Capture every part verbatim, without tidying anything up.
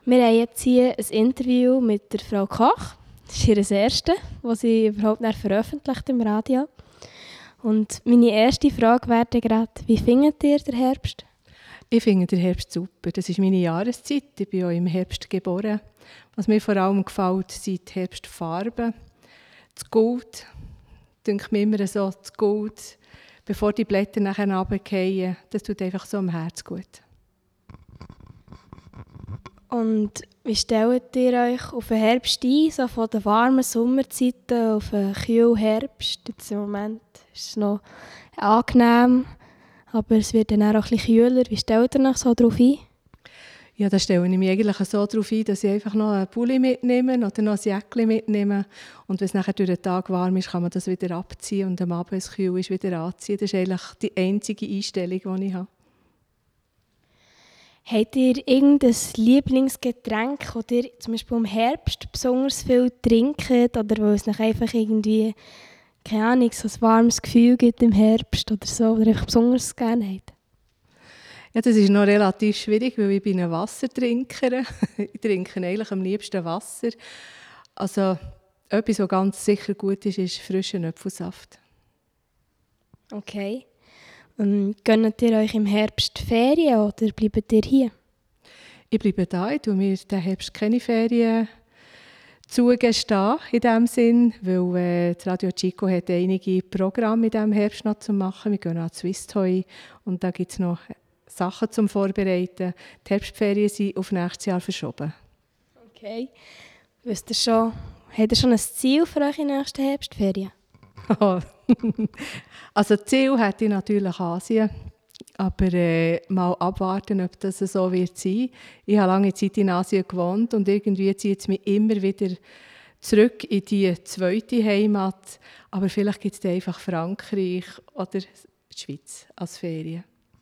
Wir haben jetzt hier ein Interview mit der Frau Koch. Das ist ihr das erste, das sie überhaupt nicht veröffentlicht im Radio. Und meine erste Frage wäre gerade, wie findet ihr den Herbst? Ich finde den Herbst super. Das ist meine Jahreszeit. Ich bin auch im Herbst geboren. Was mir vor allem gefällt, sind die Herbstfarben. Das Gold, denke mir immer so, das Gold, bevor die Blätter nachher runterfallen, das tut einfach so am Herz gut. Und wie stellt ihr euch auf den Herbst ein, so von den warmen Sommerzeiten auf den kühlen Herbst? Jetzt im Moment ist es noch angenehm, aber es wird dann auch ein bisschen kühler. Wie stellt ihr euch so darauf ein? Ja, da stelle ich mich eigentlich so darauf ein, dass ich einfach noch einen Pulli mitnehme oder noch ein Jäckchen mitnehme. Und wenn es nachher durch den Tag warm ist, kann man das wieder abziehen und am Abend, wenn es kühl ist, wieder anziehen. Das ist eigentlich die einzige Einstellung, die ich habe. Habt ihr irgendein Lieblingsgetränk, das ihr zum Beispiel im Herbst besonders viel trinkt oder wo es euch einfach irgendwie, keine Ahnung, so ein warmes Gefühl gibt im Herbst oder so, oder einfach besonders gerne habt? Ja, das ist noch relativ schwierig, weil ich bin eine Wassertrinkerin. Ich trinke eigentlich am liebsten Wasser. Also etwas, was ganz sicher gut ist, ist frischer Apfelsaft. Okay. Und gönnt ihr euch im Herbst Ferien oder bleibt ihr hier? Ich bleibe da. Ich tue mir diesen Herbst keine Ferien zugestehen, in diesem Sinn, weil äh, das Radio Chico hat einige Programme in diesem Herbst noch zu machen. Wir gehen an Swiss Toy und da gibt es noch Sachen zum Vorbereiten. Die Herbstferien sind auf nächstes Jahr verschoben. Okay. Wisst ihr schon, habt ihr schon ein Ziel für eure nächsten Herbstferien? Also Ziel hätte ich natürlich Asien, aber äh, mal abwarten, ob das so wird sein. Ich habe lange Zeit in Asien gewohnt und irgendwie zieht es mich immer wieder zurück in die zweite Heimat. Aber vielleicht gibt es einfach Frankreich oder die Schweiz als Ferien.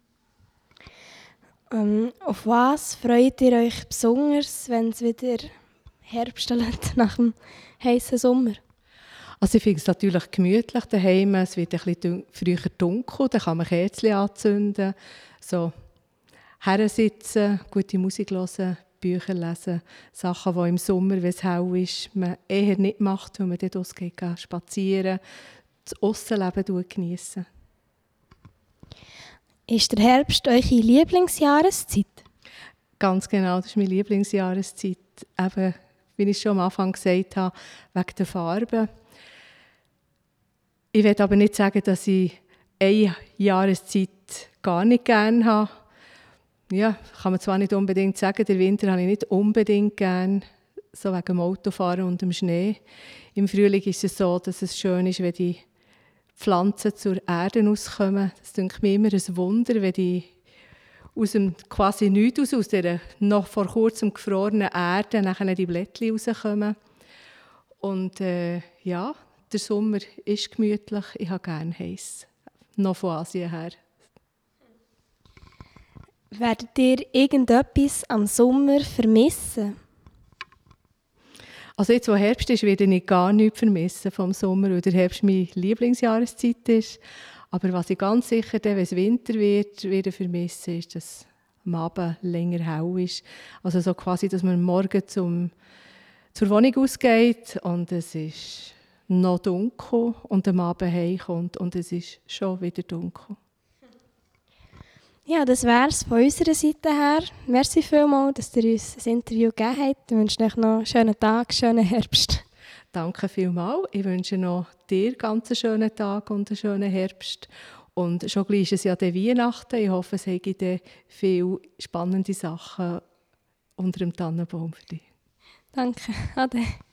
Ähm, auf was freut ihr euch besonders, wenn es wieder Herbst wird nach dem heißen Sommer? Also ich finde es natürlich gemütlich daheim. Es wird ein bisschen früher dunkel, dann kann man Kerzen anzünden, so hersitzen, gute Musik hören, Bücher lesen, Sachen, die im Sommer, wenn es hell ist, man eher nicht macht, weil man dort rausgeht, spazieren, das Aussenleben geniessen. Ist der Herbst eure Lieblingsjahreszeit? Ganz genau, das ist meine Lieblingsjahreszeit. Eben, wie ich schon am Anfang gesagt habe, wegen der Farben. Ich will aber nicht sagen, dass ich eine Jahreszeit gar nicht gerne habe. Ja, kann man zwar nicht unbedingt sagen, den Winter habe ich nicht unbedingt gerne, so wegen dem Autofahren und dem Schnee. Im Frühling ist es so, dass es schön ist, wenn die Pflanzen zur Erde rauskommen. Das ist mir immer ein Wunder, wenn die aus dem quasi nichts aus dieser noch vor kurzem gefrorenen Erde nachher die Blättchen rauskommen. Und äh, ja, der Sommer ist gemütlich. Ich habe gerne heiß. Noch von Asien her. Werdet ihr irgendetwas am Sommer vermissen? Also jetzt, wo Herbst ist, werde ich gar nichts vermissen vom Sommer, weil der Herbst meine Lieblingsjahreszeit ist. Aber was ich ganz sicher, dann, wenn es Winter wird, werde vermissen, ist, dass am Abend länger hell ist. Also so quasi, dass man morgen zum, zur Wohnung ausgeht und es ist noch dunkel und am Abend heimkommt und es ist schon wieder dunkel. Ja, das wäre es von unserer Seite her. Merci vielmals, dass ihr uns ein Interview gegeben habt. Ich wünsche euch noch einen schönen Tag, schönen Herbst. Danke vielmals. Ich wünsche noch dir ganz einen schönen Tag und einen schönen Herbst. Und schon gleich ist es ja dann Weihnachten. Ich hoffe, es gibt viele spannende Sachen unter dem Tannenbaum für dich. Danke. Ade.